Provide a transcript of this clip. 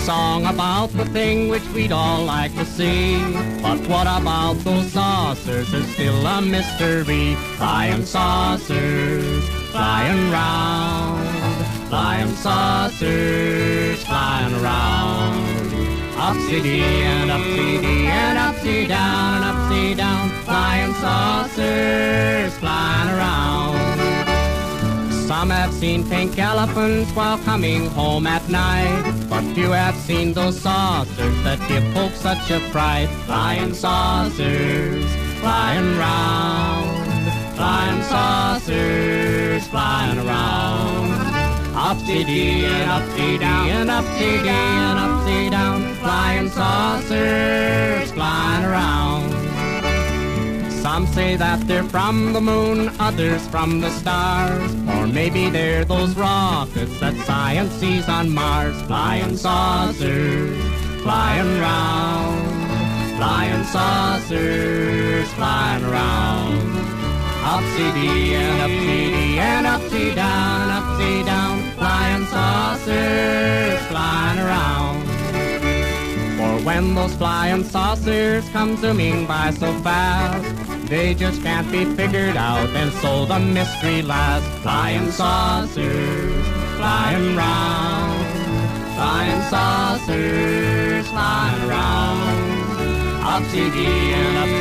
song about the thing which we'd all like to see. But what about those saucers? There's still a mystery. Flying saucers, flying round. Flying saucers, flying around. Upsy-dee and upsy-dee and upsy-down and upsy-down. Flying saucers, flying around. Some have seen pink elephants while coming home at night, but few have seen those saucers that give folks such a fright. Flying saucers, flying round. Flying saucers, flying around. Upsy-dee and upsy-dee and upsy-dee and upsy-down. Flying saucers, flying around. Some say that they're from the moon, others from the stars, or maybe they're those rockets that science sees on Mars. Flying saucers, flying round. Flying saucers, flying around. Upsy-dee and upsy-dee and upsy-down and upsy-down. Flying saucers, flying around. For when those flying saucers come zooming by so fast, they just can't be figured out, and so the mystery lasts. Flying saucers, flying round. Flying saucers, flying around. Upsy-dee and upsy-dee